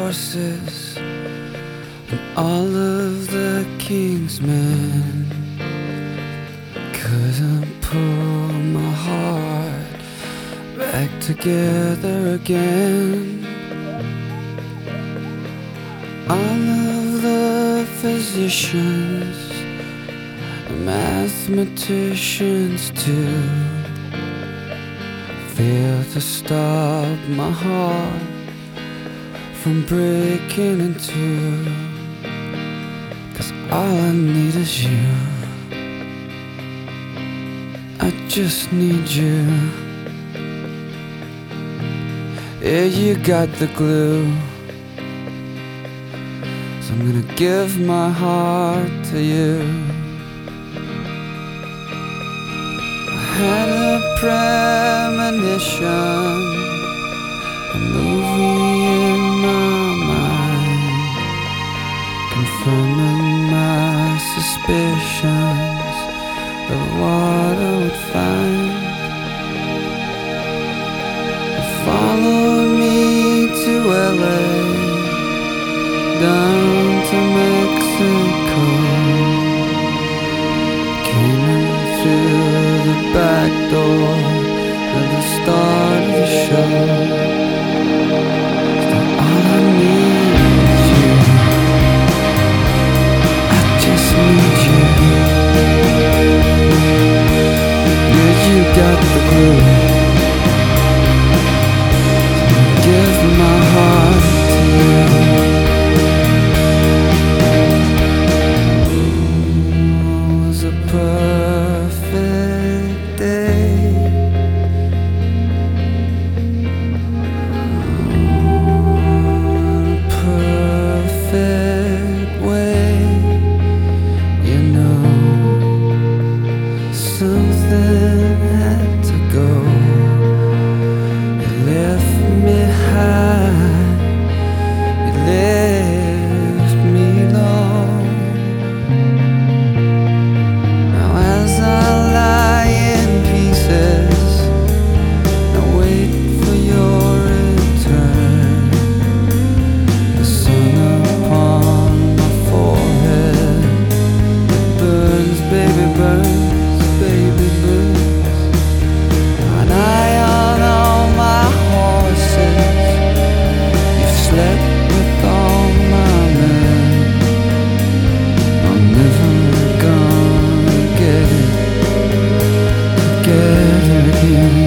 horses and all of the king's men couldn't pull my heart back together again. All of the physicians, the mathematicians too, failed to stop my heart from breaking in two. 'Cause all I need is you, I just need you. Yeah, you got the glue, so I'm gonna give my heart to you. I had a premonition, a movie in my mind, confirming my suspicions of what I would find. You followed me to LA, down to Mexico, came in through the back door at the start of the show. Still all I need is you, I just need you. Yeah, you got the glue, so I give my heart to you. Perfect day, perfect way. You know, something had to go. You left me high, you left me low. Again.